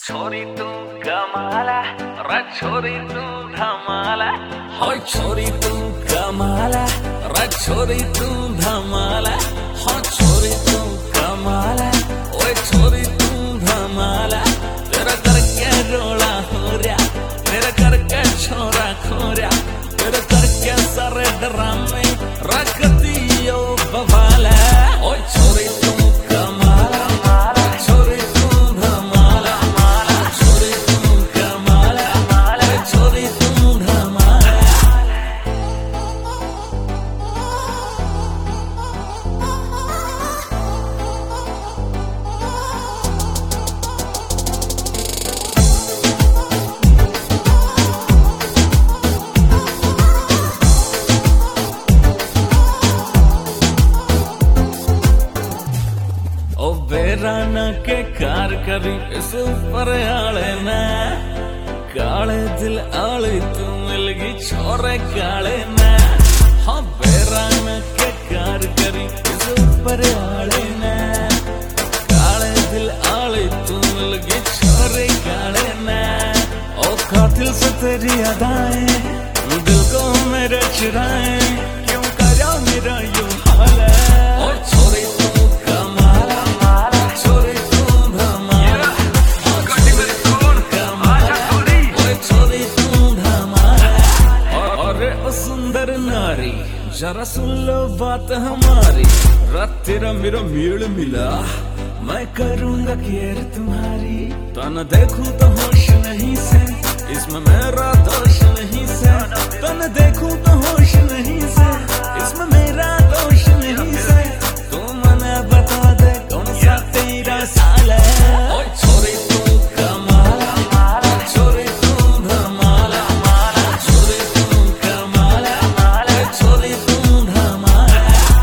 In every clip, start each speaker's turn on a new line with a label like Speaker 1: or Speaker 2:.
Speaker 1: छोरी तू कमाला रे छोरी तू धमाला हो छोरी तू कमाला रे छोरी तू धमाला हो छोरी तू कमाला ओए छोरी तू धमाला तेरा करके रोला हो रहा तेरा करके छोरा खोरा तेरा करके सारे ड्रामे रखती यो बवाला ओए छोरी तू बेराना के कार करी इस ऊपर आले ना काले दिल आले तू मिलगी छोरे काले ना हाँ बेराना के कार करी इस ऊपर आले ना काले दिल आले तू मिलगी छोरे काले ना ओ कातिल से तेरी अदाएं दिल को मेरे चुराए क्यों करा मेरा यूं हाल है ओ छोरे सुंदर नारी जरा सुन लो बात हमारी रात तेरा मेरा मेल मिला मैं करूंगा केयर तुम्हारी तो न देखूं तो होश नहीं से इसमें मेरा दोष नहीं से तो न देखूं तो होश नहीं से इसमें मेरा दोष नहीं से तू मने बता दे कौन सा तेरा साल है ओए छोरी तू कमाला छोरी तू धमाला छोरी तू कमाला छोरी तू धमाला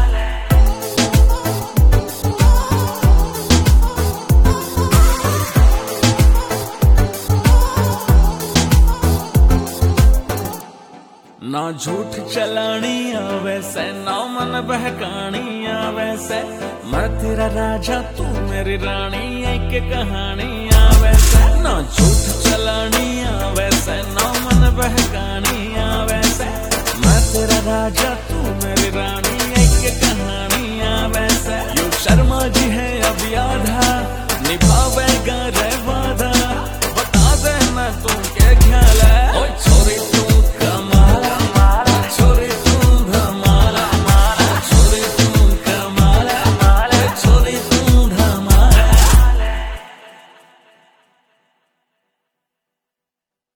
Speaker 1: ना झूठ चलानी वैसे ना मन बहकानी वैसे मैं तेरा राजा तू मेरी रानी एक कहानी वैसे ना झूठ चलानी वैसे ना मन बहकानी वैसे मैं तेरा राजा तू मेरी रानी एक कहानी वैसे यू शर्मा जी है अब याद है निभावे